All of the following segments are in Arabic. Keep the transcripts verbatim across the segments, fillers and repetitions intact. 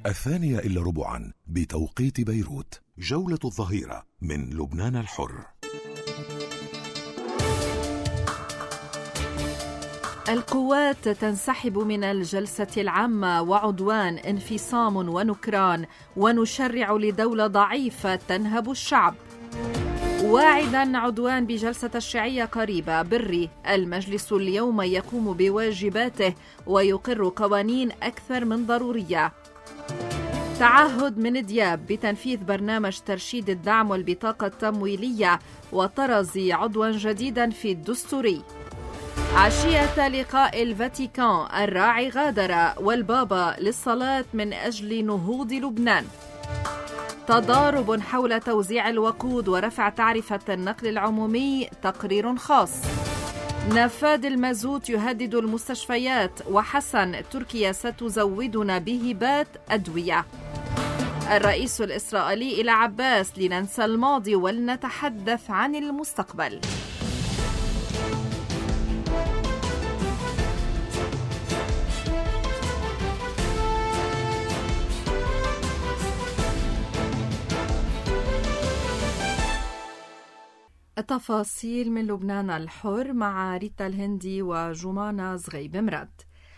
الثانية إلا ربعا بتوقيت بيروت. جولة الظهيرة من لبنان الحر. القوات تنسحب من الجلسة العامة وعدوان، انفصام ونكران، ونشرع لدولة ضعيفة تنهب الشعب. واعدا عدوان بجلسة تشريعية قريبة. بري: المجلس اليوم يقوم بواجباته ويقر قوانين أكثر من ضرورية. تعهد من دياب بتنفيذ برنامج ترشيد الدعم والبطاقة التمويلية، وطرزي عضوا جديدا في الدستوري. عشية لقاء الفاتيكان: الراعي غادر والبابا للصلاة من أجل نهوض لبنان. تضارب حول توزيع الوقود ورفع تعرفة النقل العمومي، تقرير خاص. نفاد المازوت يهدد المستشفيات، وحسن: تركيا ستزودنا بهبات أدوية. الرئيس الإسرائيلي إلى عباس: لننسى الماضي ولنتحدث عن المستقبل. التفاصيل من لبنان الحر مع ريتا الهندي وجمانة زغيب مراد.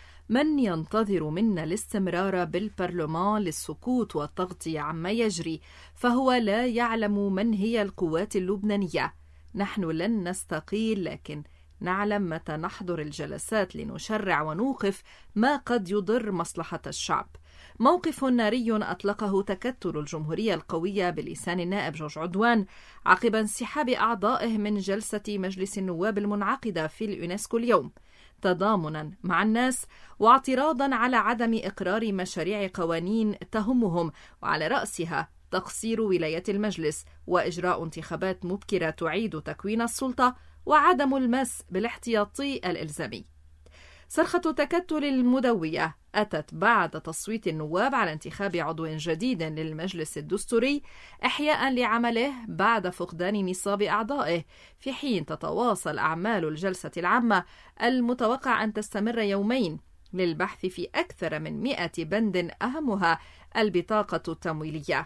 من ينتظر منا الاستمرار بالبرلمان للسكوت والتغطية عما يجري، فهو لا يعلم من هي القوات اللبنانية. نحن لن نستقيل، لكن نعلم متى نحضر الجلسات لنشرع ونوقف ما قد يضر مصلحة الشعب. موقف ناري أطلقه تكتل الجمهورية القوية بلسان النائب جورج عدوان عقب انسحاب أعضائه من جلسة مجلس النواب المنعقدة في اليونسكو اليوم، تضامنا مع الناس واعتراضا على عدم إقرار مشاريع قوانين تهمهم، وعلى رأسها تقصير ولاية المجلس وإجراء انتخابات مبكرة تعيد تكوين السلطة وعدم المس بالاحتياطي الإلزامي. صرخة تكتل المدوية أتت بعد تصويت النواب على انتخاب عضو جديد للمجلس الدستوري إحياء لعمله بعد فقدان نصاب أعضائه، في حين تتواصل أعمال الجلسة العامة المتوقع أن تستمر يومين للبحث في أكثر من مئة بند أهمها البطاقة التمويلية.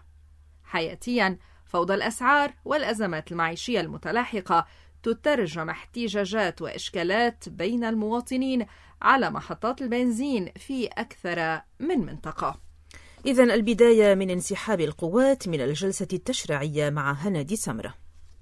حياتيا، فوضى الأسعار والأزمات المعيشية المتلاحقة تترجم احتجاجات وإشكالات بين المواطنين على محطات البنزين في أكثر من منطقة. إذن البداية من انسحاب القوات من الجلسة التشريعية مع هنادي سمرة.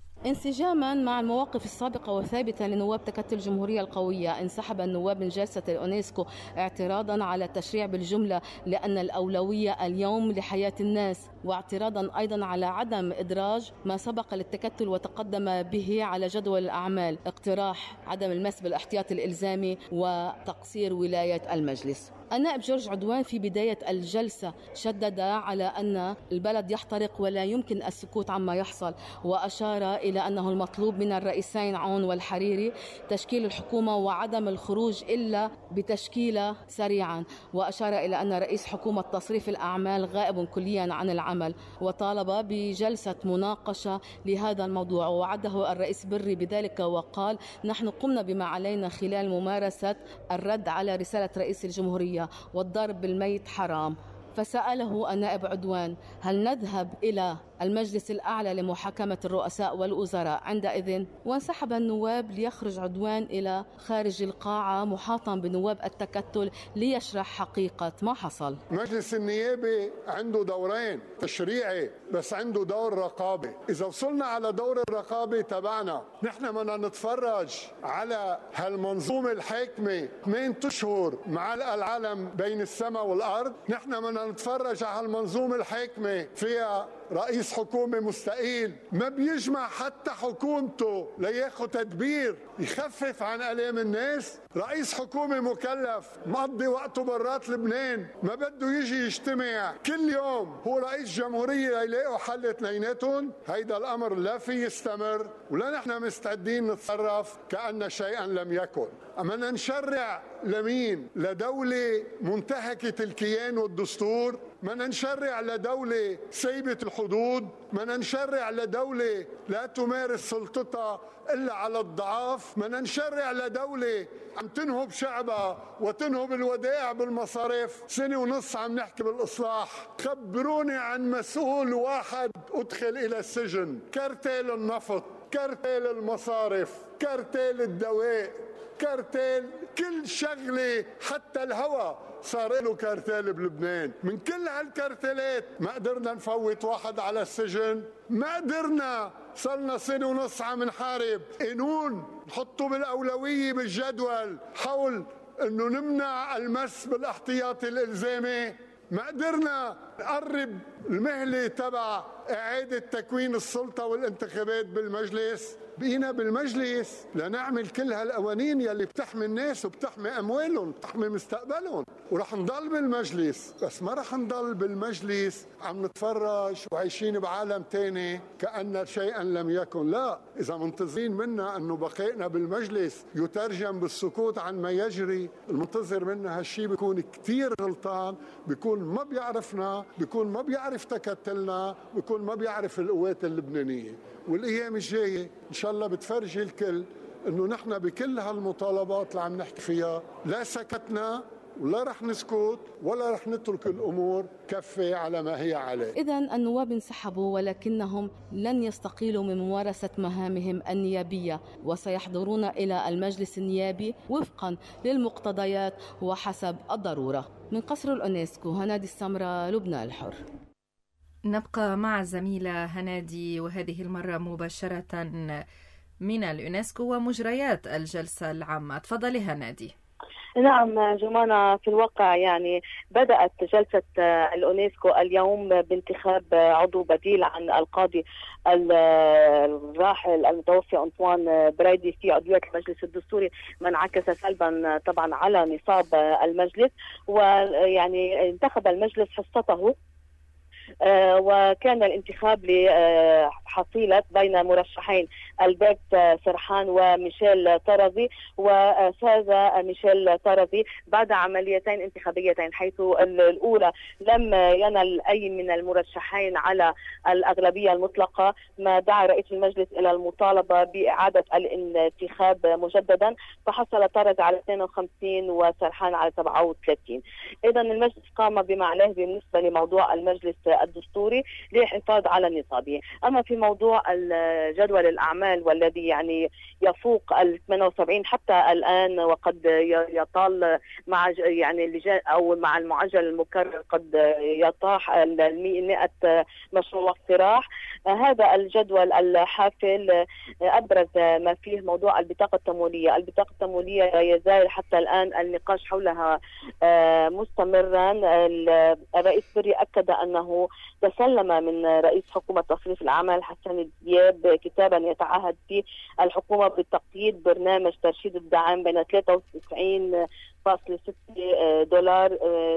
انسجاما مع المواقف السابقة وثابتة لنواب تكتل الجمهورية القوية، انسحب النواب من جلسة اليونسكو اعتراضا على التشريع بالجملة لأن الأولوية اليوم لحياة الناس، واعتراضا أيضا على عدم إدراج ما سبق للتكتل وتقدم به على جدول الأعمال، اقتراح عدم المس بالاحتياط الإلزامي وتقصير ولاية المجلس. النائب جورج عدوان في بداية الجلسة شدد على أن البلد يحترق ولا يمكن السكوت عما يحصل، وأشار إلى أنه المطلوب من الرئيسين عون والحريري تشكيل الحكومة وعدم الخروج إلا بتشكيلة سريعا، وأشار إلى أن رئيس حكومة تصريف الأعمال غائب كليا عن العمل، وطالب بجلسة مناقشة لهذا الموضوع. ووعده الرئيس بري بذلك وقال: نحن قمنا بما علينا خلال ممارسة الرد على رسالة رئيس الجمهورية، والضرب بالميت حرام. فسأله النائب عدوان: هل نذهب إلى المجلس الأعلى لمحاكمة الرؤساء والوزراء عندئذ؟ وانسحب النواب ليخرج عدوان إلى خارج القاعة محاطا بنواب التكتل ليشرح حقيقة ما حصل. مجلس النيابة عنده دورين تشريعي، بس عنده دور رقابي. إذا وصلنا على دور الرقابة تبعنا، نحن بدنا نتفرج على هالمنظومة الحاكمة ثمان أشهر مع العالم بين السماء والأرض. نحن بدنا نتفرج على هالمنظومة الحاكمة فيها رئيس حكومة مستقيل ما بيجمع حتى حكومته لياخد تدبير يخفف عن آلام الناس، رئيس حكومة مكلف مقضي وقته برات لبنان ما بده يجي يجتمع كل يوم هو رئيس جمهورية ليلاقوا حل اثنيناتهم. هيدا الأمر لا في يستمر، ولا نحن مستعدين نتصرف كأن شيئا لم يكن. أما نشرع لمين؟ لدولة منتهكة الكيان والدستور، بدنا نشرع لدولة سيبة الحدود، بدنا نشرع لدولة لا تمارس سلطتها إلا على الضعاف، بدنا نشرع لدولة عم تنهب شعبها وتنهب الودائع بالمصارف. سنة ونص عم نحكي بالإصلاح، خبروني عن مسؤول واحد أدخل إلى السجن. كارتيل النفط، كارتيل المصارف، كارتيل الدواء، كارتيل كل شغلة، حتى الهواء صار له كارتيل بلبنان. من كل هالكارتيلات ما قدرنا نفوت واحد على السجن، ما قدرنا. صلنا سنة ونص عم نحارب قانون نحطه بالأولوية بالجدول حول انه نمنع المس بالاحتياطي الالزامي، ما قدرنا نقرب المهلة تبع إعادة تكوين السلطة والانتخابات بالمجلس. بقينا بالمجلس لنعمل كل هالقوانين يلي بتحمي الناس وبتحمي أموالهم بتحمي مستقبلهم، ورح نضل بالمجلس. بس ما رح نضل بالمجلس عم نتفرج وعايشين بعالم تاني كأن شيئا لم يكن. لا، إذا منتظرين منا أنه بقائنا بالمجلس يترجم بالسكوت عن ما يجري، المنتظر منا هالشي بيكون كتير غلطان، بيكون ما بيعرفنا، بيكون ما بيعرف تكتلنا، بيكون ما بيعرف القوات اللبنانية. والأيام الجاية إن شاء الله بتفرجي الكل إنه نحن بكل هالمطالبات اللي عم نحكي فيها لا سكتنا ولا رح نسكت ولا رح نترك الأمور كفة على ما هي عليه. إذن النواب انسحبوا ولكنهم لن يستقيلوا من ممارسة مهامهم النيابية، وسيحضرون إلى المجلس النيابي وفقا للمقتضيات وحسب الضرورة. من قصر الأونسكو، هنادي السمرة، لبنان الحر. نبقى مع الزميلة هنادي، وهذه المرة مباشرة من اليونسكو ومجريات الجلسة العامة. تفضلي هنادي. نعم جمانة، في الواقع يعني بدأت جلسة الأونسكو اليوم بانتخاب عضو بديل عن القاضي الراحل المتوفي أنطوان برايدي في عضوية المجلس الدستوري، ما انعكس سلبا طبعا على نصاب المجلس. ويعني انتخب المجلس حصته، آه وكان الانتخاب لحصيلة بين مرشحين البرت سرحان وميشيل طرزي، وفاز ميشيل طرزي بعد عمليتين انتخابيتين، حيث الأولى لم ينل أي من المرشحين على الأغلبية المطلقة، ما دعا رئيس المجلس إلى المطالبة بإعادة الانتخاب مجددا، فحصل طرزي على اثنين وخمسين وسرحان على سبعة وثلاثين. إذن المجلس قام بما عليه بالنسبة لموضوع المجلس الدستوري للحفاظ على نصابه. أما في موضوع جدول الأعمال والذي يعني يفوق ال ثمانية وسبعين حتى الآن، وقد يطال مع يعني اللجان أو مع المعجل المكرر قد يطاح ال مئة مشروع اقتراح. هذا الجدول الحافل أبرز ما فيه موضوع البطاقة التمويلية. البطاقة التمويلية لا يزال حتى الآن النقاش حولها مستمرا. الرئيس بري أكد أنه تسلم من رئيس حكومة تصريف الأعمال حسن دياب كتابا يتعهد فيه الحكومة بتقييد برنامج ترشيد الدعم بين ثلاثة وتسعين فاصلة ستة دولار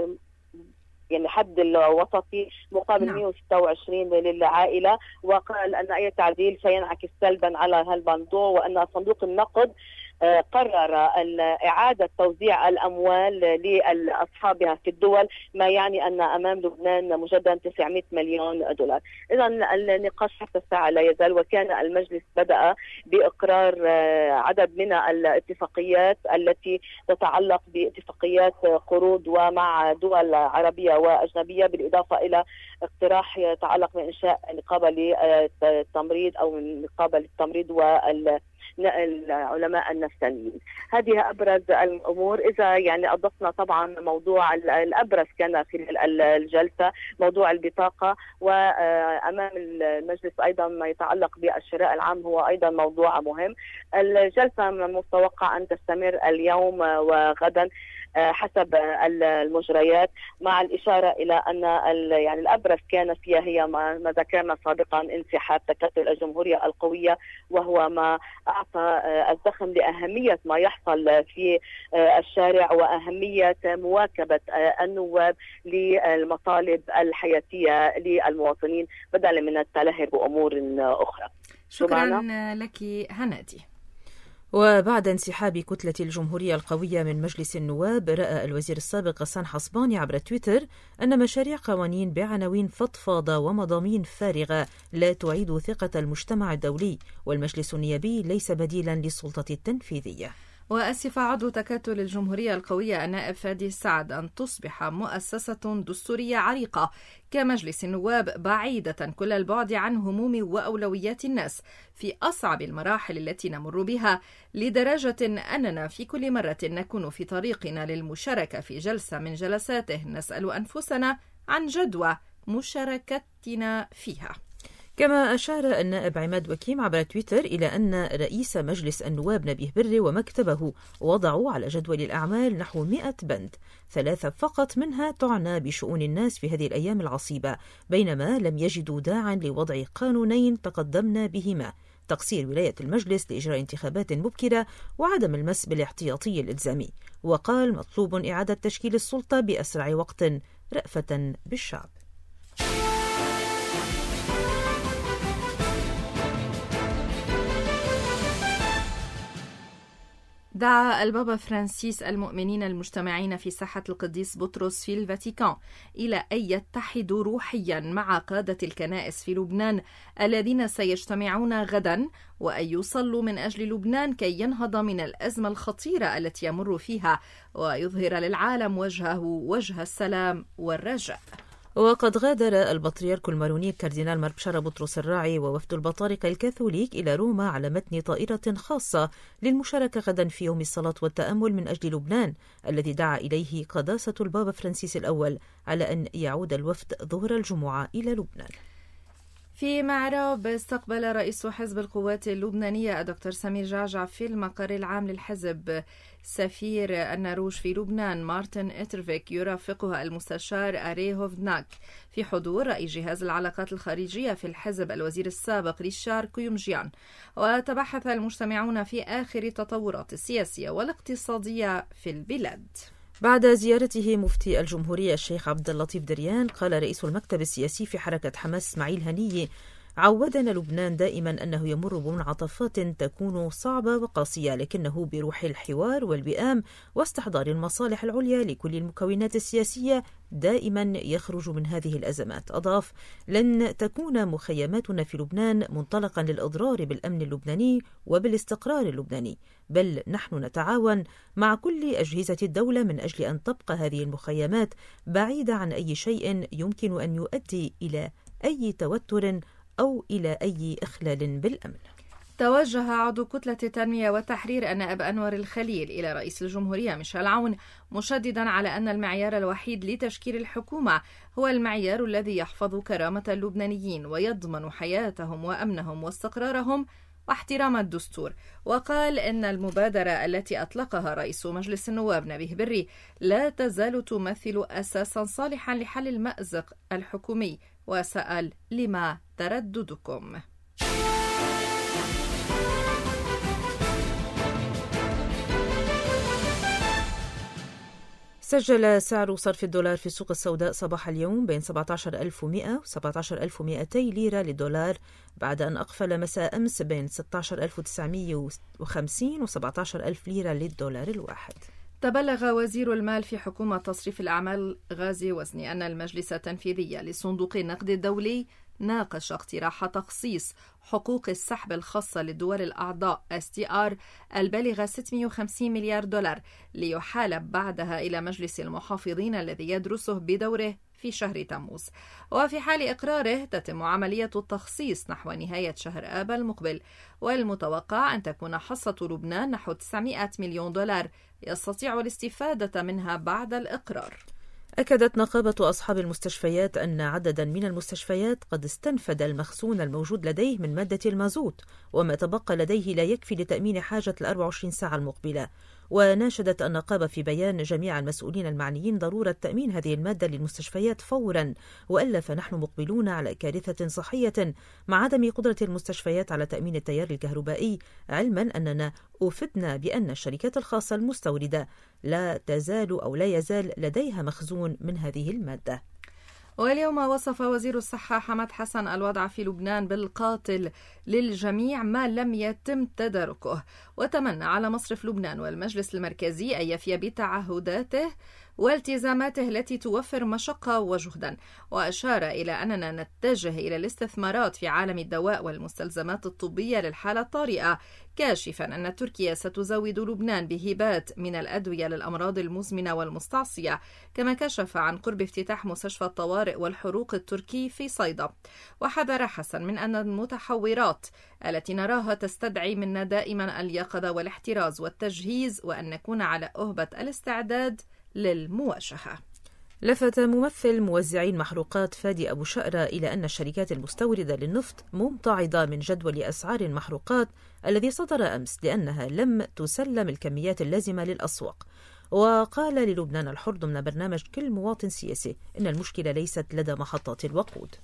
يعني حد الوسطي مقابل نعم. مئة وستة وعشرين للعائلة. وقال أن أي تعديل سينعكس سلبا على هالموضوع، وأن صندوق النقد قرر إعادة توزيع الأموال لأصحابها في الدول، ما يعني أن أمام لبنان مجددا تسعمئة مليون دولار. إذن النقاش حتى الساعة لا يزال، وكان المجلس بدأ بإقرار عدد من الاتفاقيات التي تتعلق باتفاقيات قروض ومع دول عربية وأجنبية، بالإضافة إلى اقتراح يتعلق بإنشاء نقابة للتمريض أو نقابة للتمريض وال العلماء النفسانيين. هذه أبرز الأمور. إذا يعني أضفنا طبعا موضوع الأبرز كان في الجلسة موضوع البطاقة، وأمام المجلس أيضا ما يتعلق بالشراء العام هو أيضا موضوع مهم. الجلسة من المتوقع أن تستمر اليوم وغدا حسب المجريات، مع الإشارة إلى أن يعني الأبرز كان فيها هي ما ذكرنا سابقا انسحاب تكتل الجمهورية القوية، وهو ما أعطى الزخم لأهمية ما يحصل في الشارع وأهمية مواكبة النواب للمطالب الحياتية للمواطنين بدلا من التلهي بأمور أخرى. شكرا لك هنادي. وبعد انسحاب كتلة الجمهورية القوية من مجلس النواب، رأى الوزير السابق غسان حصباني عبر تويتر أن مشاريع قوانين بعناوين فضفاضة ومضامين فارغة لا تعيد ثقة المجتمع الدولي، والمجلس النيابي ليس بديلا للسلطة التنفيذية. وأسف عضو تكتل الجمهورية القوية النائب فادي السعد أن تصبح مؤسسة دستورية عريقة كمجلس النواب بعيدة كل البعد عن هموم وأولويات الناس في أصعب المراحل التي نمر بها، لدرجة أننا في كل مرة نكون في طريقنا للمشاركة في جلسة من جلساته نسأل أنفسنا عن جدوى مشاركتنا فيها. كما أشار النائب عماد وكيم عبر تويتر إلى أن رئيس مجلس النواب نبيه بري ومكتبه وضعوا على جدول الأعمال نحو مئة بند، ثلاثة فقط منها تعنى بشؤون الناس في هذه الأيام العصيبة، بينما لم يجدوا داعا لوضع قانونين تقدمنا بهما: تقصير ولاية المجلس لإجراء انتخابات مبكرة وعدم المس بالاحتياطي الإلزامي. وقال مطلوب إعادة تشكيل السلطة بأسرع وقت رأفة بالشعب. دعا البابا فرانسيس المؤمنين المجتمعين في ساحة القديس بطرس في الفاتيكان إلى أن يتحدوا روحيا مع قادة الكنائس في لبنان الذين سيجتمعون غدا، وأن يصلوا من أجل لبنان كي ينهض من الأزمة الخطيرة التي يمر فيها ويظهر للعالم وجهه وجه السلام والرجاء. وقد غادر البطريرك الماروني الكاردينال مربشارة بطرس الراعي ووفد البطاركة الكاثوليك إلى روما على متن طائرة خاصة للمشاركة غدا في يوم الصلاة والتأمل من أجل لبنان الذي دعا إليه قداسة البابا فرانسيس الأول على أن يعود الوفد ظهر الجمعة إلى لبنان. في معرب استقبل رئيس حزب القوات اللبنانية الدكتور سمير جعجع في المقر العام للحزب سفير النرويج في لبنان مارتن إترفيك يرافقها المستشار أري هوفناك، في حضور رئيس جهاز العلاقات الخارجية في الحزب الوزير السابق ريشار كيومجيان. وتبحث المجتمعون في آخر التطورات السياسية والاقتصادية في البلاد. بعد زيارته مفتي الجمهورية الشيخ عبد اللطيف دريان، قال رئيس المكتب السياسي في حركة حماس اسماعيل هنية: عودنا لبنان دائما أنه يمر بمنعطفات تكون صعبة وقاسية، لكنه بروح الحوار والوئام واستحضار المصالح العليا لكل المكونات السياسية دائما يخرج من هذه الأزمات. أضاف: لن تكون مخيماتنا في لبنان منطلقا للإضرار بالأمن اللبناني وبالاستقرار اللبناني، بل نحن نتعاون مع كل أجهزة الدولة من أجل أن تبقى هذه المخيمات بعيدة عن أي شيء يمكن أن يؤدي إلى أي توتر أو إلى أي إخلال بالأمن. توجه عضو كتلة التنمية والتحرير النائب أنور الخليل إلى رئيس الجمهورية ميشيل عون، مشددا على أن المعيار الوحيد لتشكيل الحكومة هو المعيار الذي يحفظ كرامة اللبنانيين ويضمن حياتهم وأمنهم واستقرارهم واحترام الدستور. وقال إن المبادرة التي أطلقها رئيس مجلس النواب نبيه بري لا تزال تمثل أساسا صالحا لحل المأزق الحكومي، وسأل: لما ترددكم؟ سجل سعر صرف الدولار في السوق السوداء صباح اليوم بين سبعة عشر ألف ومئة و سبعة عشر ألف ومئتي ليرة للدولار، بعد أن أقفل مساء أمس بين ستة عشر ألف وتسعمئة وخمسين و سبعة عشر ألف ليرة للدولار الواحد. تبلغ وزير المال في حكومة تصريف الأعمال غازي وزني أن المجلس التنفيذي لصندوق النقد الدولي ناقش اقتراح تخصيص حقوق السحب الخاصة للدول الأعضاء إس تي آر البالغة ستمئة وخمسين مليار دولار، ليحال بعدها إلى مجلس المحافظين الذي يدرسه بدوره في شهر تموز. وفي حال إقراره تتم عملية التخصيص نحو نهاية شهر آب المقبل، والمتوقع أن تكون حصة لبنان نحو تسعمئة مليون دولار يستطيع الاستفادة منها بعد الإقرار. أكدت نقابة أصحاب المستشفيات أن عددا من المستشفيات قد استنفد المخزون الموجود لديه من مادة المازوت، وما تبقى لديه لا يكفي لتأمين حاجة الأربع وعشرين ساعة المقبلة. وناشدت النقابة في بيان جميع المسؤولين المعنيين ضرورة تأمين هذه المادة للمستشفيات فورا، وإلا فنحن مقبلون على كارثة صحية مع عدم قدرة المستشفيات على تأمين التيار الكهربائي، علما أننا أفدنا بأن الشركات الخاصة المستوردة لا تزال أو لا يزال لديها مخزون من هذه المادة. واليوم وصف وزير الصحة حمد حسن الوضع في لبنان بالقاتل للجميع ما لم يتم تداركه، وتمنى على مصرف لبنان والمجلس المركزي أن يفي بتعهداته والتزاماته التي توفر مشقة وجهدا، وأشار إلى أننا نتجه إلى الاستثمارات في عالم الدواء والمستلزمات الطبية للحالة الطارئة، كاشفا أن تركيا ستزود لبنان بهبات من الأدوية للأمراض المزمنة والمستعصية، كما كشف عن قرب افتتاح مستشفى الطوارئ والحروق التركي في صيدا. وحذر حسن من أن المتحورات التي نراها تستدعي منا دائما اليقظة والاحتراز والتجهيز، وأن نكون على أهبة الاستعداد للمواجهة. لفت ممثل موزعي المحروقات فادي أبو شقرة إلى أن الشركات المستوردة للنفط ممتعضة من جدول أسعار المحروقات الذي صدر أمس لأنها لم تسلم الكميات اللازمة للأسواق. وقال للبنان الحر ضمن برنامج كل مواطن سياسي إن المشكلة ليست لدى محطات الوقود،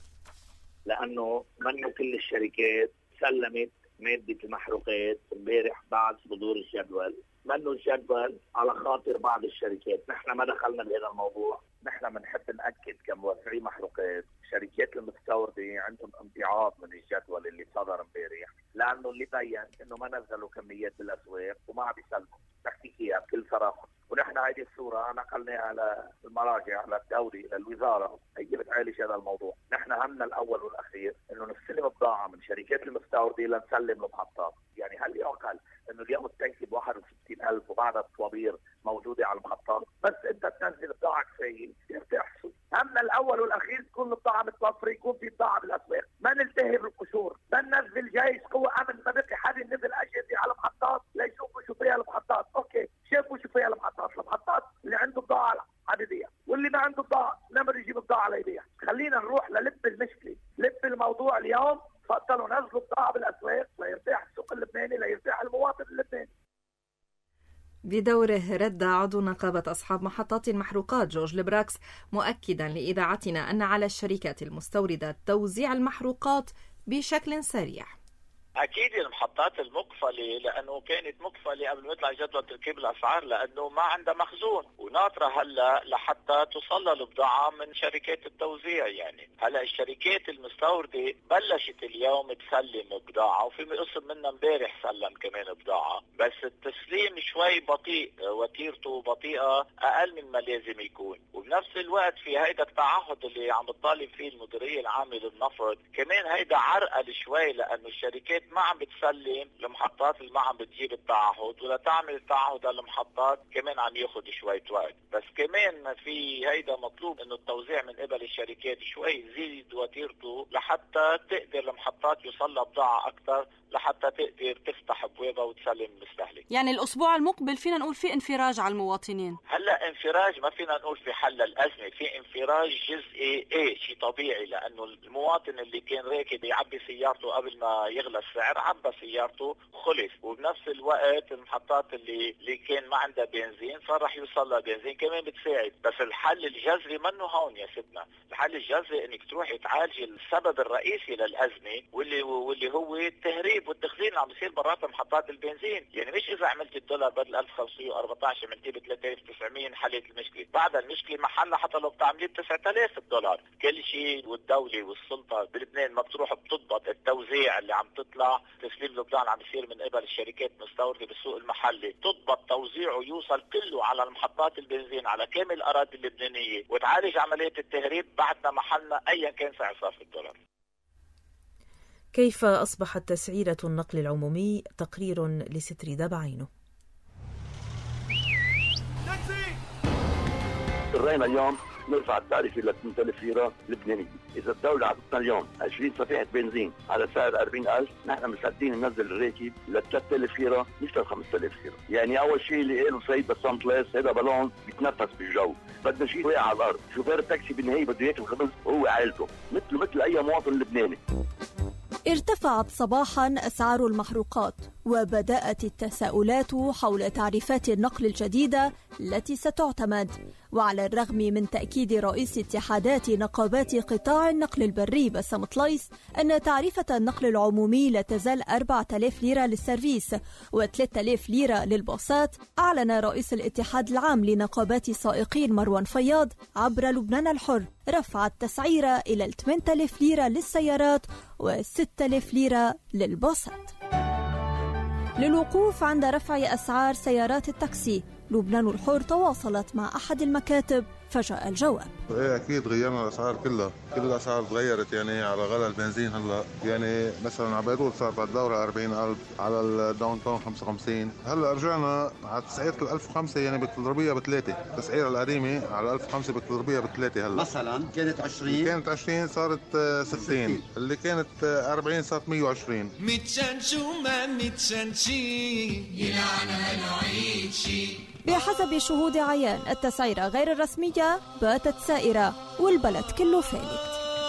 لأنه منه كل الشركات سلمت مادة المحروقات امبارح بعد صدور الجدول، منه الجدول على خاطر بعض الشركات. نحن ما دخلنا بهذا الموضوع، نحن بنحب نأكد كموزعي محروقات الشركات المستوردة عندهم امتعاض من الجدول اللي صدر امبارح، لأنه اللي بين إنه ما نزلوا كميات بالأسواق وما عم يسلموا. نحكي فيها بكل صراحة، ونحن هذه الصورة نقلناها على المراجع، على الدوري، إلى الوزارة، هي بتعالج هذا الموضوع. نحن همنا الأول والأخير إنه نستلم بضاعة من شركات المستوردة لنسلم المحطات. يعني هل يعقل إنه اليوم التنكي ب واحد وستين ألف وبعدها الطوابير موجودة على المحطات، بس أنت تنزل بضاعة كفاية يرتاح السوق. همنا الأول والأخير تكون البضاعة متوفرة، يكون في بضاعة بالأسواق، ما نلتهي بالقشور، ما ننزل جيش قوة أمن، ما بقي حد نزل أجهزة على المحطات ليشوفوا شو فيها المحطات. أوكي شافوا شو فيها المحطات، المحطات اللي عنده بضاعة عم يبيع، واللي ما عنده بضاعة نمر يجيب بضاعة ليبيع. خلينا نروح للب المشكلة، لب الموضوع اليوم. فضلوا نزلوا بضاعة بالأسواق ليرتاح السوق اللبناني، ليرتاح المواطن اللبناني. بدوره رد عضو نقابة أصحاب محطات المحروقات جورج البراكس مؤكدا لإذاعتنا أن على الشركات المستوردة توزيع المحروقات بشكل سريع. أكيد المحطات المقفلة لأنه كانت مقفلة قبل ما يطلع جدول تركيب الأسعار، لأنه ما عندها مخزون، وناطرة هلا لحتى توصل البضاعة من شركات التوزيع. يعني هلا الشركات المستوردة بلشت اليوم تسلم بضاعة، وفي قسم منها امبارح سلم كمان بضاعة، بس التسليم شوي بطيء، وتيرته بطيئة أقل من ما لازم يكون. وبنفس الوقت في هيدا التعهد اللي عم بتطالب فيه المديرية العامة للنفط، كمان هيدا عرقل شوي، لأنه الشركات ما عم بتسلم المحطات اللي ما عم بتجيب التعهد، ولا تعمل التعهد على المحطات كمان عم ياخد شوية وقت. بس كمان في هيدا مطلوب انه التوزيع من قبل الشركات شوي يزيد وتيرته لحتى تقدر المحطات يوصلها بضاعة اكثر، لحتى تقدر تفتح ابوابها وتسلم المستهلك. يعني الاسبوع المقبل فينا نقول في انفراج على المواطنين؟ هلا انفراج ما فينا نقول في حل الازمه، في انفراج جزئي، ايه شيء طبيعي، لانه المواطن اللي كان راكب يعبي سيارته قبل ما يغلى السعر عبى سيارته خلص، وبنفس الوقت المحطات اللي اللي كان ما عندها بنزين صار رح يوصل لها بنزين كمان بتساعد. بس الحل الجذري منه هون يا سيدنا، الحل الجذري انك تروحي تعالجي السبب الرئيسي للازمه، واللي واللي هو التهريب والتخزين اللي عم بيصير برات محطات البنزين. يعني مش اذا عملت الدولار بدل ألف وخمسمية وأربعطعش عملتيه ب ثلاثة آلاف وتسعمية انحلت المشكله، بعد المشكله محلها حتى لو بتعمليه ب تسعة آلاف دولار. كل شيء والدوله والسلطه بلبنان ما بتروح بتضبط التوزيع اللي عم تطلع، تسليم البضاعه اللي عم يصير من قبل الشركات المستورده بالسوق المحلي، تضبط توزيعه يوصل كله على المحطات البنزين على كامل الاراضي اللبنانيه، وتعالج عمليه التهريب بعدنا محلنا ايا كان سعر صرف الدولار. كيف أصبحت تسعيرة النقل العمومي؟ تقرير لستريدا بعينه. اضطرينا اليوم نرفع التعريفة ل ثمانية آلاف ليرة لبنانية. إذا الدولة عطتنا اليوم عشرين صفيحة بنزين على سعر أربعين ألف، نحن مستعدين ننزل الراكب ل ثلاثة آلاف ليرة مش ل خمسة آلاف ليرة. يعني أول شيء اللي قالوا سيد بسام بلاس هذا بالون بيتنفس بالجو، بدنا شيء واقع على الأرض. شوفير التاكسي بالنهاية بده ياكل خبز وهو عائلته مثله مثل أي مواطن لبناني. ارتفعت صباحا أسعار المحروقات، وبدأت التساؤلات حول تعريفات النقل الجديدة التي ستعتمد. وعلى الرغم من تأكيد رئيس اتحادات نقابات قطاع النقل البري بسام طليس أن تعريفة النقل العمومي لا تزال أربعة آلاف ليرة للسيرفيس وثلاثة آلاف ليرة للباصات، أعلن رئيس الاتحاد العام لنقابات سائقين مروان فياض عبر لبنان الحر رفع التسعيرة إلى ثمانية آلاف ليرة للسيارات و ستة آلاف ليرة للباصات. للوقوف عند رفع أسعار سيارات التاكسي، لبنان الحر تواصلت مع أحد المكاتب فجاء الجواب. ايه اكيد غيرنا الاسعار كلها، كل الاسعار تغيرت يعني على غلاء البنزين. هلا يعني مثلا على بيروت صارت على الدوره أربعين ألف، على الداون تاون خمسة وخمسين. هلا رجعنا على تسعيره ال ألف وخمسة، يعني بتضربيها بثلاثه. التسعيره القديمه على ألف وخمسة بتضربيها بثلاثه. هلا مثلا كانت عشرين، كانت عشرين صارت ستين، اللي كانت أربعين صارت مية وعشرين. بحسب شهود عيان التسعيرة غير الرسمية باتت سائرة والبلد كله فالت.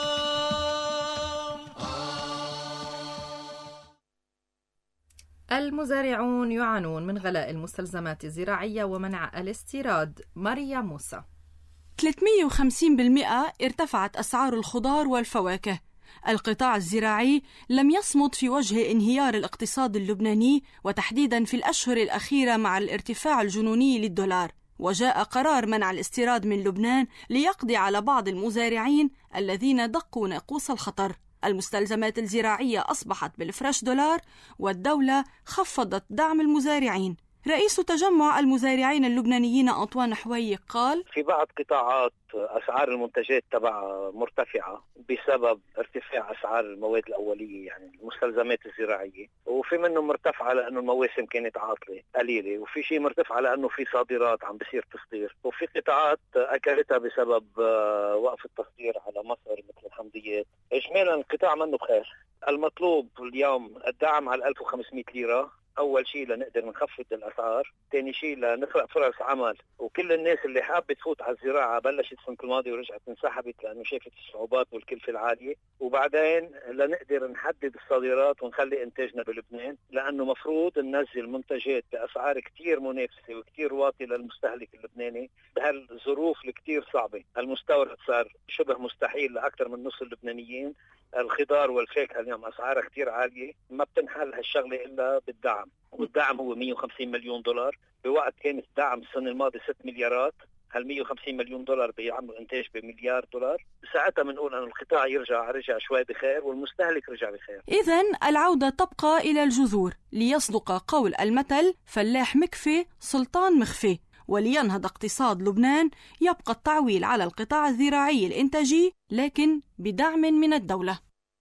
المزارعون يعانون من غلاء المستلزمات الزراعية ومنع الاستيراد. ماريا موسى. ثلاثمئة وخمسين بالمئة ارتفعت أسعار الخضار والفواكه. القطاع الزراعي لم يصمد في وجه انهيار الاقتصاد اللبناني، وتحديدا في الأشهر الأخيرة مع الارتفاع الجنوني للدولار. وجاء قرار منع الاستيراد من لبنان ليقضي على بعض المزارعين الذين دقوا ناقوس الخطر. المستلزمات الزراعية أصبحت بالفرش دولار، والدولة خفضت دعم المزارعين. رئيس تجمع المزارعين اللبنانيين أنطوان حويك قال: في بعض قطاعات أسعار المنتجات تبعها مرتفعة بسبب ارتفاع أسعار المواد الأولية، يعني المستلزمات الزراعية، وفي منه مرتفعة لأنه المواسم كانت عاطلة قليلة، وفي شيء مرتفعة لأنه في صادرات عم بصير تصدير، وفي قطاعات أكلتها بسبب وقف التصدير على مصر مثل الحمضيات. إجمالا القطاع منه بخير. المطلوب اليوم الدعم على ألف وخمسمئة ليرة. أول شيء لنقدر نخفض الأسعار، ثاني شيء لنخلق فرص عمل، وكل الناس اللي حابة تفوت على الزراعة بلشت السنة الماضية ورجعت انسحبت لأنه شافت الصعوبات والكلفة العالية. وبعدين لنقدر نحدد الصادرات ونخلي إنتاجنا بلبنان، لأنه مفروض ننزل منتجات بأسعار كتير منافسة وكتير واطية للمستهلك اللبناني بهالظروف الكتير صعبة. المستورد صار شبه مستحيل لأكثر من نص اللبنانيين. الخضار والفاكهة اليوم أسعارها كتير عالية، ما بتنحل هالشغلة إلا بالدعم، والدعم هو مئة وخمسين مليون دولار بوقت كانت الدعم السنة الماضية ستة مليارات. هال مئة وخمسين مليون دولار بيعملوا إنتاج بمليار دولار. ساعتها بنقول أن القطاع يرجع رجع شوي بخير والمستهلك رجع بخير. إذن العودة تبقى إلى الجذور، ليصدق قول المثل: فلاح مكفي سلطان مخفي. ولينهض اقتصاد لبنان يبقى التعويل على القطاع الزراعي الإنتاجي، لكن بدعم من الدولة.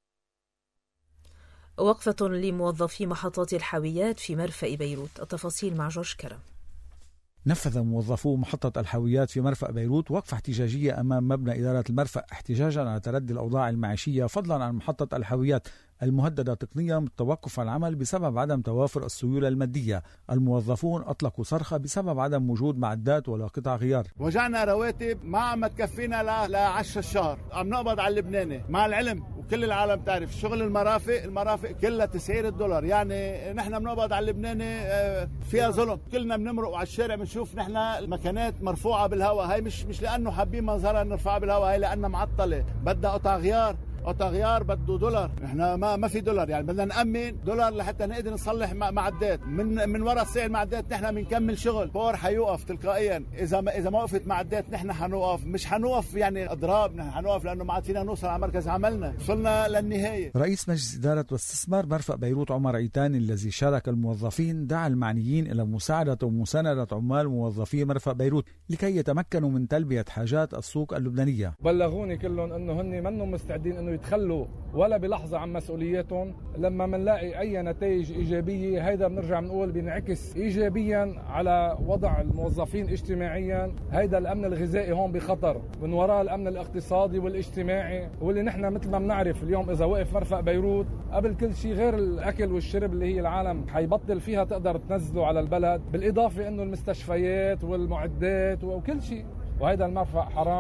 وقفة لموظفي محطات الحاويات في مرفأ بيروت. التفاصيل مع جورج كرم. نفذ موظفو محطة الحاويات في مرفأ بيروت وقفة احتجاجية أمام مبنى إدارة المرفأ احتجاجا على تردي الأوضاع المعيشية، فضلا عن محطة الحاويات المهددة تقنيا بالتوقف عن العمل بسبب عدم توافر السيولة المادية. الموظفون أطلقوا صرخة بسبب عدم وجود معدات ولا قطع غيار. وجعنا رواتب ما عم تكفينا لعشر الشهر، عم نقبض على اللبناني مع العلم وكل العالم تعرف شغل المرافق المرافق كلها تسعير الدولار، يعني نحن بنقبض على اللبناني فيها ظلم. كلنا بنمرق على الشارع بنشوف نحن المكانات مرفوعة بالهواء. هاي مش مش لأنه حابين منظرها نرفعها بالهواء، هاي لأنها معطلة بدها قطع غيار. قطع غيار بده دولار، نحن ما ما في دولار، يعني بدنا نأمن دولار لحتى نقدر نصلح معدات. من من وراء سعر المعدات نحن بنكمل شغل. باور حيوقف تلقائيا، اذا ما اذا ما وقفت معدات نحن حنوقف. مش حنوقف يعني اضراب، نحن حنوقف لانه ما عاد فينا نوصل على مركز عملنا، وصلنا للنهايه. رئيس مجلس اداره واستثمار مرفأ بيروت عمر عيتان الذي شارك الموظفين دعا المعنيين الى مساعده ومسانده عمال موظفي مرفأ بيروت لكي يتمكنوا من تلبيه حاجات السوق اللبنانيه. بلغوني كلهم انه هن منهم مستعدين انه يتخلوا ولا بلحظة عن مسؤولياتهم. لما منلاقي أي نتائج إيجابية هيدا بنرجع بنقول بينعكس إيجابيا على وضع الموظفين اجتماعيا. هيدا الأمن الغذائي هون بخطر، من وراء الأمن الاقتصادي والاجتماعي، واللي نحن مثل ما بنعرف اليوم إذا وقف مرفأ بيروت قبل كل شيء غير الأكل والشرب اللي هي العالم حيبطل فيها تقدر تنزله على البلد، بالإضافة إنه المستشفيات والمعدات وكل شيء. وهيدا المرفأ حرام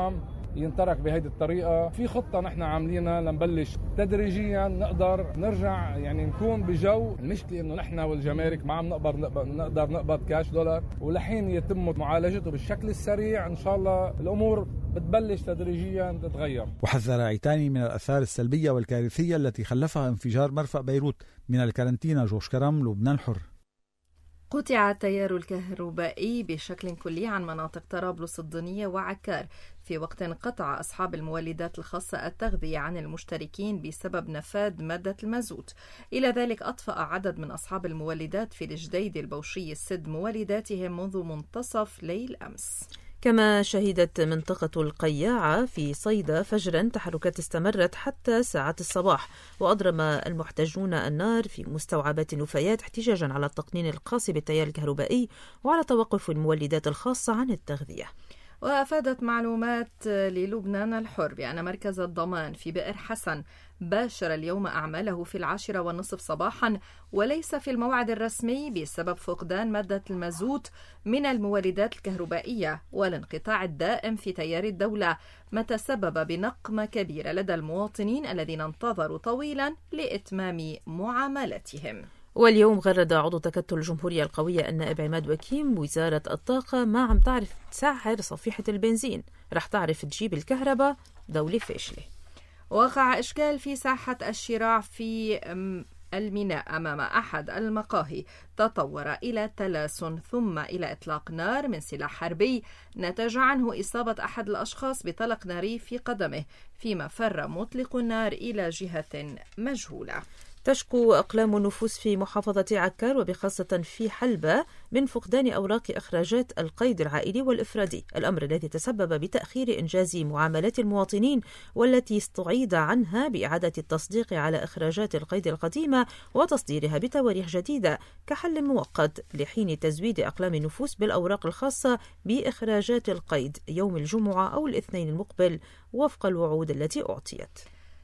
ينترك بهيدي الطريقة. في خطة نحن عاملينها لنبلش تدريجيا نقدر نرجع يعني نكون بجو. المشكلة إنه نحن والجمارك ما عم نقدر نقدر نقبض كاش دولار، ولحين يتم معالجته بالشكل السريع إن شاء الله الأمور بتبلش تدريجيا تتغير. وحذر عيتاني من الآثار السلبية والكارثية التي خلفها انفجار مرفأ بيروت. من الكارنتينا جوش كرم، لبنان الحر. قطع التيار الكهربائي بشكل كلي عن مناطق طرابلس الضنية وعكار، في وقت قطع أصحاب المولدات الخاصة التغذية عن المشتركين بسبب نفاذ مادة المازوت. إلى ذلك أطفأ عدد من أصحاب المولدات في الجديد البوشي السد مولداتهم منذ منتصف ليل أمس. كما شهدت منطقة القياعة في صيدا فجرا تحركات استمرت حتى ساعات الصباح، وأضرم المحتجون النار في مستوعبات النفايات احتجاجا على التقنين القاسي بالتيار الكهربائي وعلى توقف المولدات الخاصة عن التغذية. وأفادت معلومات للبنان الحر بأن مركز الضمان في بئر حسن باشر اليوم أعماله في العاشرة والنصف صباحا وليس في الموعد الرسمي بسبب فقدان مادة المازوت من المولدات الكهربائية والانقطاع الدائم في تيار الدولة، ما تسبب بنقمة كبيرة لدى المواطنين الذين انتظروا طويلا لإتمام معاملتهم. واليوم غرد عضو تكتل الجمهورية القوية النائب عماد وكيم وزارة الطاقة ما عم تعرف تسعر صفيحة البنزين، رح تعرف تجيب الكهرباء، دولة فاشلة. وقع إشكال في ساحة الشراع في الميناء أمام أحد المقاهي تطور إلى تلاسن ثم إلى إطلاق نار من سلاح حربي نتج عنه إصابة أحد الأشخاص بطلق ناري في قدمه، فيما فر مطلق النار إلى جهة مجهولة. تشكو أقلام النفوس في محافظة عكار وبخاصة في حلبة من فقدان أوراق إخراجات القيد العائلي والإفرادي، الأمر الذي تسبب بتأخير إنجاز معاملات المواطنين والتي استعيد عنها بإعادة التصديق على إخراجات القيد القديمة وتصديرها بتواريخ جديدة كحل مؤقت لحين تزويد أقلام النفوس بالأوراق الخاصة بإخراجات القيد يوم الجمعة أو الاثنين المقبل وفق الوعود التي أعطيت.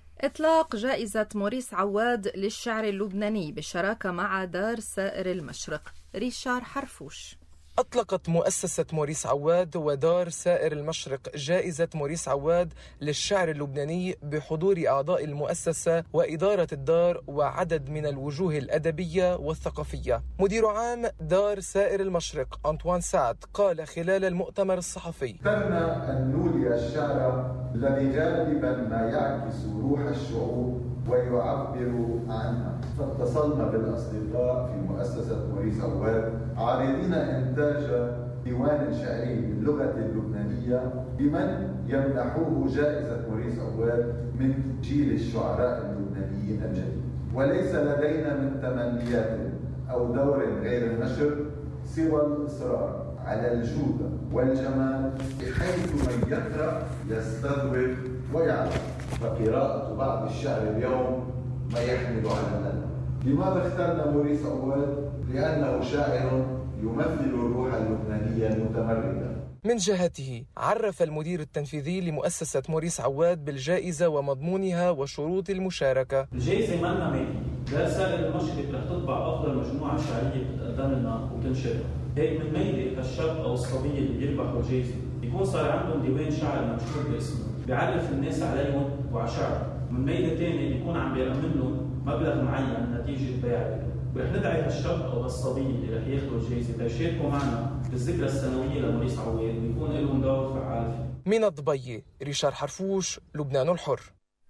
إطلاق جائزة موريس عواد للشعر اللبناني بالشراكة مع دار سائر المشرق. ريشار حرفوش. أطلقت مؤسسة موريس عواد ودار سائر المشرق جائزة موريس عواد للشعر اللبناني بحضور أعضاء المؤسسة وإدارة الدار وعدد من الوجوه الأدبية والثقافية. مدير عام دار سائر المشرق أنطوان سعد قال خلال المؤتمر الصحفي: اخترنا أن نولي الشعر الذي غالبا ما يعكس روح الشعوب ويعبر عنها، فاتصلنا بالأصدقاء في مؤسسة موريس عواد عارضين إنتاج ديوان شعري باللغة اللبنانية بمن يمنحوه جائزة موريس عواد من جيل الشعراء اللبنانيين الجديد. وليس لدينا من تمنيات أو دور غير النشر سوى الإصرار على الجودة والجمال بحيث من يقرأ يستذوق ويعرف، فقراءة بعض الشعر اليوم ما يحمل على الملل. لماذا اخترنا موريس عواد؟ لأنه شاعر يمثل الروح اللبنانية المتمردة. من جهته عرف المدير التنفيذي لمؤسسة موريس عواد بالجائزة ومضمونها وشروط المشاركة. الجائزة مالنا مالية، دار سائر المشرق رح تطبع أفضل مجموعة شعرية بتقدم لنا وتنشرها. هيك من ميلة الشاب أو الصبية اللي بيربحوا الجائزة يكون صار عندهم ديوان شعر منشور باسمه بيعرف الناس عليهم وعلى شعر. من ميلة تانية بيكون عم بيأمن لهم مبلغ معين نتيجة بيعه. ورح ندعي هالشاب أو هالصبية اللي رح ياخذوا الجائزة ليشاركوا معنا بالذكرى السنوية لموريس عواد ويكون لهم دور فعال فيه. من الضبية، ريشار حرفوش، لبنان الحر.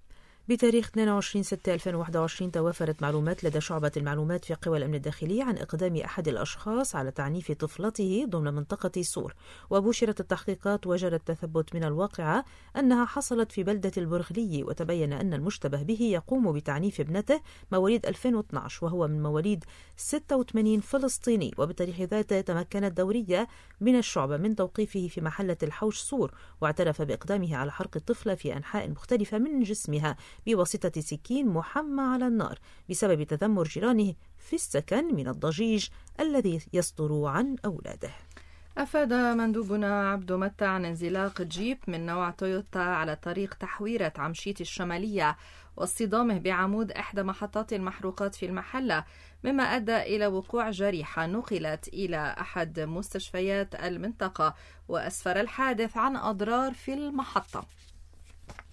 بتاريخ اثنين وعشرين ستة ألفين وواحد وعشرين توافرت معلومات لدى شعبة المعلومات في قوى الأمن الداخلي عن إقدام أحد الأشخاص على تعنيف طفلته ضمن منطقة سور، وبشرت التحقيقات وجرى التثبت من الواقعة أنها حصلت في بلدة البرغلي، وتبين أن المشتبه به يقوم بتعنيف ابنته مواليد ألفين واثني عشر وهو من مواليد ستة وثمانين فلسطيني. وبالتاريخ ذاته تمكنت دورية من الشعبة من توقيفه في محلة الحوش سور، واعترف بإقدامه على حرق الطفلة في أنحاء مختلفة من جسمها بواسطة سكين محمى على النار بسبب تذمر جيرانه في السكن من الضجيج الذي يصدر عن أولاده. أفاد مندوبنا عبد متى عن انزلاق جيب من نوع تويوتا على طريق تحويرة عمشيت الشمالية واصطدامه بعمود إحدى محطات المحروقات في المحلة، مما أدى إلى وقوع جريحة نقلت إلى أحد مستشفيات المنطقة، وأسفر الحادث عن أضرار في المحطة.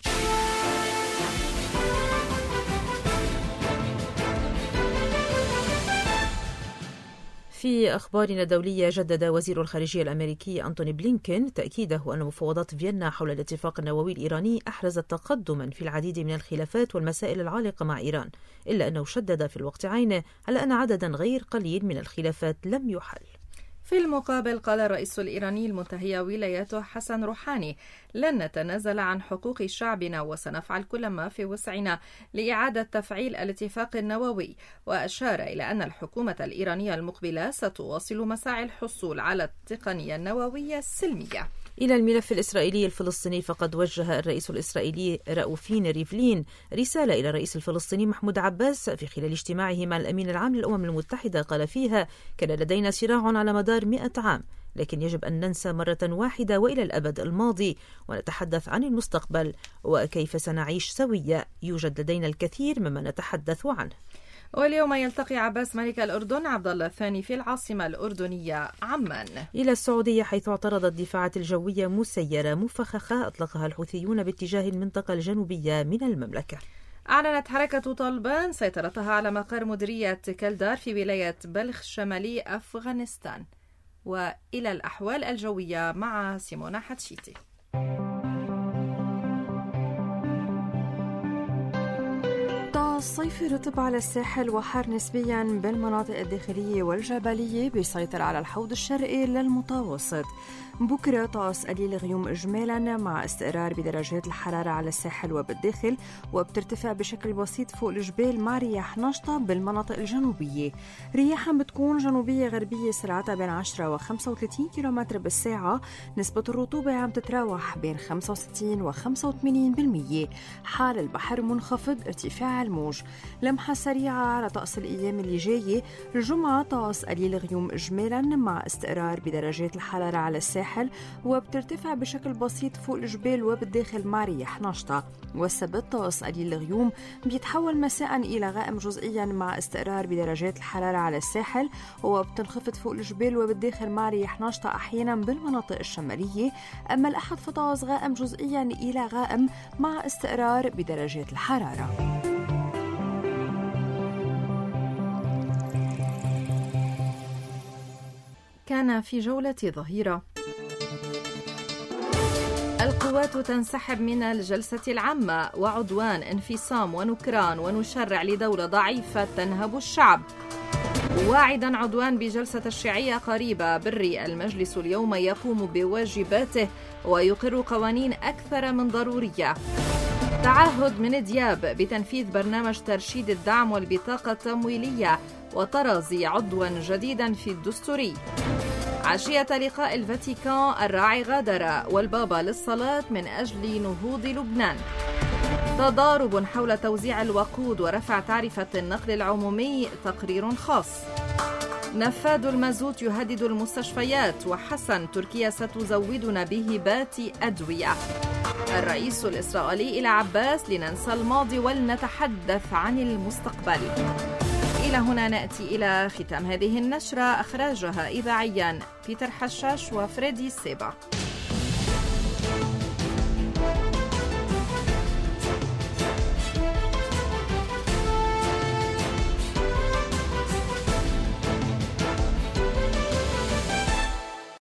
في أخبارنا الدولية، جدد وزير الخارجية الأمريكي أنتوني بلينكين تأكيده أن مفاوضات فيينا حول الاتفاق النووي الإيراني أحرزت تقدما في العديد من الخلافات والمسائل العالقة مع إيران، إلا أنه شدد في الوقت عينه على أن عددا غير قليل من الخلافات لم يحل. في المقابل قال الرئيس الإيراني المنتهي ولايته حسن روحاني: لن نتنازل عن حقوق شعبنا وسنفعل كل ما في وسعنا لإعادة تفعيل الاتفاق النووي، وأشار إلى أن الحكومة الإيرانية المقبلة ستواصل مساعي الحصول على التقنية النووية السلمية. إلى الملف الإسرائيلي الفلسطيني، فقد وجه الرئيس الإسرائيلي راؤوفين ريفلين رسالة إلى الرئيس الفلسطيني محمود عباس في خلال اجتماعه مع الأمين العام للأمم المتحدة. قال فيها: كان لدينا صراع على مدار مئة عام، لكن يجب أن ننسى مرة واحدة وإلى الأبد الماضي ونتحدث عن المستقبل وكيف سنعيش سويا. يوجد لدينا الكثير مما نتحدث عنه. واليوم يلتقي عباس ملك الأردن عبد الله الثاني في العاصمة الأردنية عمان. إلى السعودية، حيث اعترضت دفاعات الجوية مسيرة مفخخة أطلقها الحوثيون باتجاه المنطقة الجنوبية من المملكة. أعلنت حركة طالبان سيطرتها على مقر مديرية كلدار في ولاية بلخ شمالي أفغانستان. وإلى الأحوال الجوية مع سيمونا حتشيتي. الصيف رطب على الساحل وحار نسبيا بالمناطق الداخلية والجبلية، بيسيطر على الحوض الشرقي للمتوسط. بكرة طقس قليل غيوم إجمالا مع استقرار بدرجات الحرارة على الساحل وبالداخل، وبترتفع بشكل بسيط فوق الجبال مع رياح نشطة بالمناطق الجنوبية. رياحها بتكون جنوبية غربية سرعتها بين عشرة وخمسة وثلاثين كيلومتر بالساعة. نسبة الرطوبة عم تتراوح بين خمسة وستين وخمسة وثمانين بالمية. حال البحر منخفض، ارتفاع الموج. لمحة سريعة على طقس الأيام اللي جاية. الجمعة طقس قليل غيوم إجمالا مع استقرار بدرجات الحرارة على الساحل وبترتفع بشكل بسيط فوق الجبال وبالداخل مع رياح نشطة. والسبت طقس قليل الغيوم بيتحول مساء إلى غائم جزئيا مع استقرار بدرجات الحرارة على الساحل، وبتنخفض فوق الجبال وبالداخل مع رياح نشطة أحيانا بالمناطق الشمالية. أما الأحد فطقس غائم جزئيا إلى غائم مع استقرار بدرجات الحرارة. كان في جولة ظهيرة. القوات تنسحب من الجلسة العامة، وعدوان، انفصام ونكران ونشرع لدولة ضعيفة تنهب الشعب. واعدا عدوان بجلسة تشريعية قريبة، بري المجلس اليوم يقوم بواجباته ويقر قوانين أكثر من ضرورية. تعهد من دياب بتنفيذ برنامج ترشيد الدعم والبطاقة التمويلية، وطرازي عضوا جديدا في الدستوري. عشية لقاء الفاتيكان، الراعي غادر والبابا للصلاة من أجل نهوض لبنان. تضارب حول توزيع الوقود ورفع تعرفة النقل العمومي، تقرير خاص. نفاذ المازوت يهدد المستشفيات، وحسن تركيا ستزودنا بهبات أدوية. الرئيس الإسرائيلي إلى عباس: لننسى الماضي ولنتحدث عن المستقبل. إلى هنا نأتي إلى ختام هذه النشرة، أخرجها إذاعيا بيتر حشاش وفريدي سيبا.